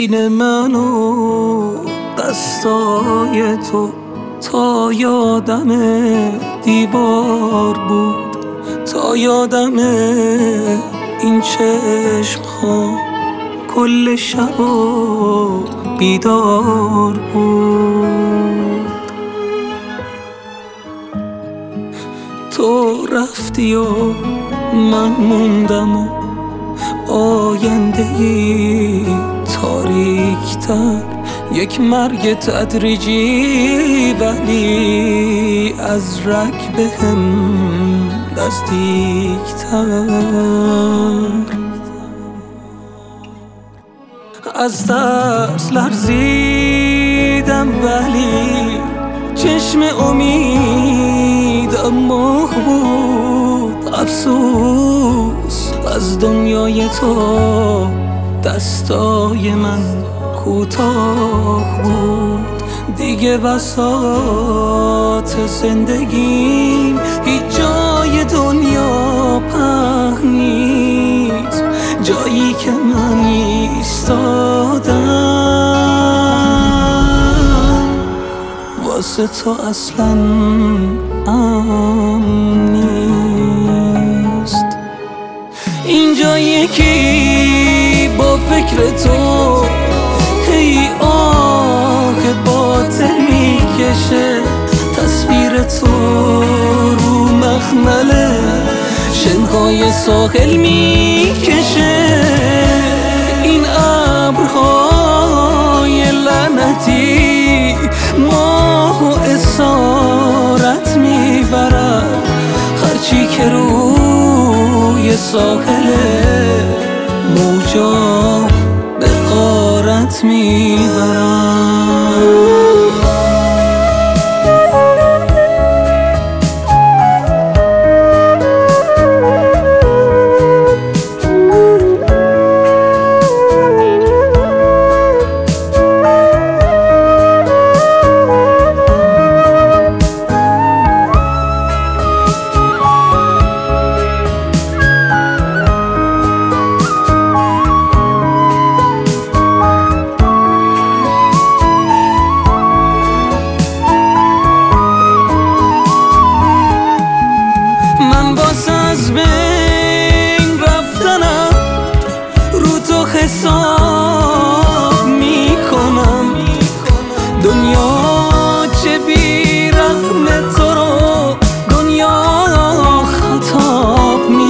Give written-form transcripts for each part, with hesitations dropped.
بین من و دستای تو تا یادم دیوار بود، تا یادم این چشم ها کل شب و بیدار بود. تو رفتی و من موندم و آینده‌ای تاریک‌تر، یک مرگ تدریجی ولی از رگ بهم نزدیک‌تر. از ترس لرزیدم ولی چشم امید اما بود. افسوس از دنیای تو دستای من کوتاه بود. دیگه وسط زندگیم هیچ جای دنیا پهن نیست، جایی که من ایستادم واسه تو اصلا امن نیست. اینجا یکی با فکر تو هی آه باطل میکشه، تصویر تو رو مخمل شنهای ساحل میکشه. این ابرهای لعنتی ماه و اسارت میبرن، هرچی که روی ساحل موجا به غارت میبرن. حساب میکنم دنیا چه بی‌رحم تو رو دنیا خطاب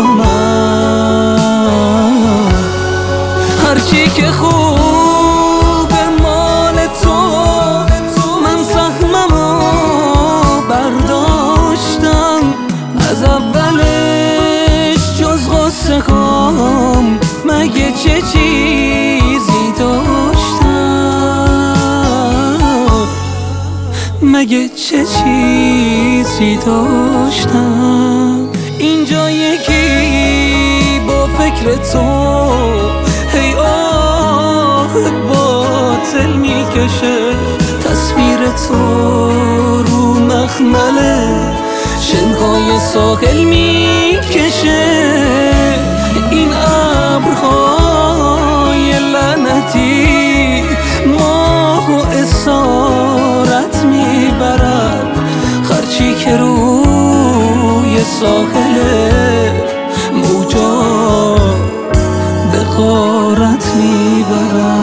میکنم. هرچی که خوب مال تو من سهممو برداشتم، از اولش جز غصه هام مگه چه چیزی داشتم، مگه چه چیزی داشتم. اینجا یکی با فکر تو هی آه باطل میکشه، تصویر تو رو مخمل شنهای ساحل میکشه. این ابرهای لعنتی ماه و اسارت میبرن، هرچی که روی ساحل موجا به غارت میبرن.